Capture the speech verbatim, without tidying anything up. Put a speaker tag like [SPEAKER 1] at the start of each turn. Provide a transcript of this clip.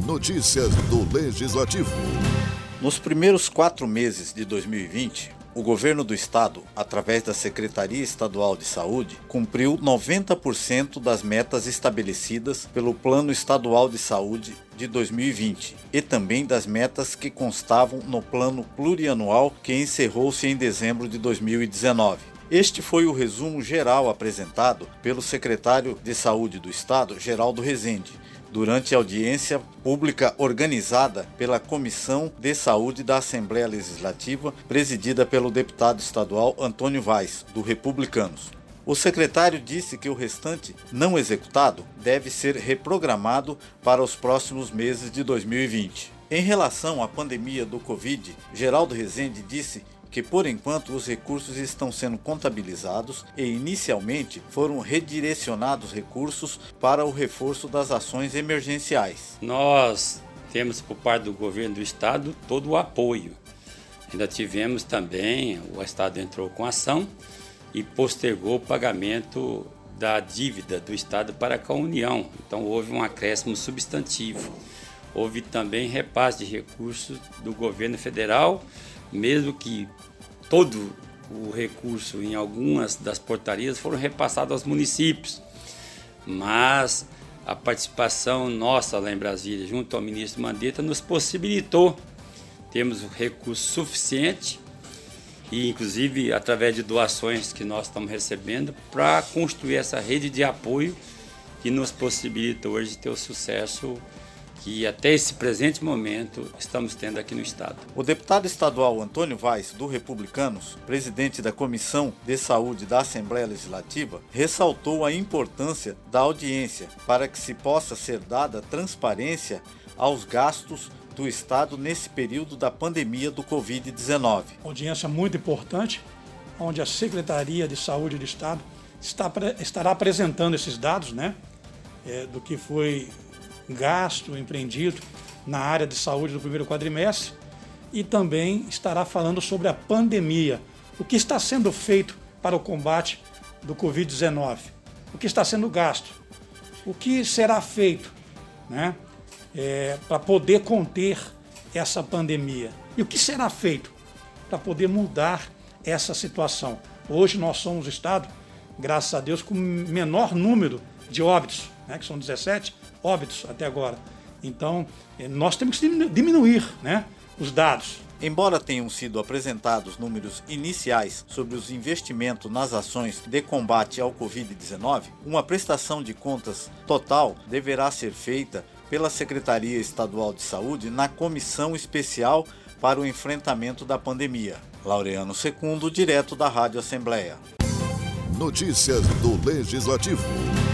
[SPEAKER 1] Notícias do Legislativo.
[SPEAKER 2] Nos primeiros quatro meses de dois mil e vinte, o governo do estado, através da Secretaria Estadual de Saúde, cumpriu noventa por cento das metas estabelecidas pelo Plano Estadual de Saúde de dois mil e vinte e também das metas que constavam no Plano Plurianual que encerrou-se em dezembro de dois mil e dezenove. Este foi o resumo geral apresentado pelo secretário de Saúde do Estado, Geraldo Rezende, durante a audiência pública organizada pela Comissão de Saúde da Assembleia Legislativa, presidida pelo deputado estadual Antônio Vaz, do Republicanos. O secretário disse que o restante não executado deve ser reprogramado para os próximos meses de dois mil e vinte. Em relação à pandemia do Covid, Geraldo Rezende disse que, por enquanto, os recursos estão sendo contabilizados e, inicialmente, foram redirecionados recursos para o reforço das ações emergenciais.
[SPEAKER 3] Nós temos, por parte do governo do estado, todo o apoio. Ainda tivemos também, o estado entrou com ação e postergou o pagamento da dívida do estado para com a União. Então, houve um acréscimo substantivo. Houve também repasse de recursos do governo federal, mesmo que todo o recurso em algumas das portarias foram repassados aos municípios. Mas a participação nossa lá em Brasília, junto ao ministro Mandetta, nos possibilitou termos recurso suficiente e, inclusive, através de doações que nós estamos recebendo, para construir essa rede de apoio que nos possibilita hoje ter o sucesso que até esse presente momento estamos tendo aqui no estado.
[SPEAKER 2] O deputado estadual Antônio Vaz, do Republicanos, presidente da Comissão de Saúde da Assembleia Legislativa, ressaltou a importância da audiência para que se possa ser dada transparência aos gastos do estado nesse período da pandemia do covid dezenove.
[SPEAKER 4] Audiência muito importante, onde a Secretaria de Saúde do Estado está, estará apresentando esses dados, né, é, do que foi gasto, empreendido na área de saúde do primeiro quadrimestre, e também estará falando sobre a pandemia, o que está sendo feito para o combate do covid dezenove, o que está sendo gasto, o que será feito, né, é, para poder conter essa pandemia e o que será feito para poder mudar essa situação. Hoje nós somos o estado, graças a Deus, com o menor número de óbitos, né, que são dezessete óbitos até agora. Então, nós temos que diminuir, né, os dados.
[SPEAKER 2] Embora tenham sido apresentados números iniciais sobre os investimentos nas ações de combate ao covid dezenove, uma prestação de contas total deverá ser feita pela Secretaria Estadual de Saúde na Comissão Especial para o Enfrentamento da Pandemia. Laureano Secundo, direto da Rádio Assembleia.
[SPEAKER 1] Notícias do Legislativo.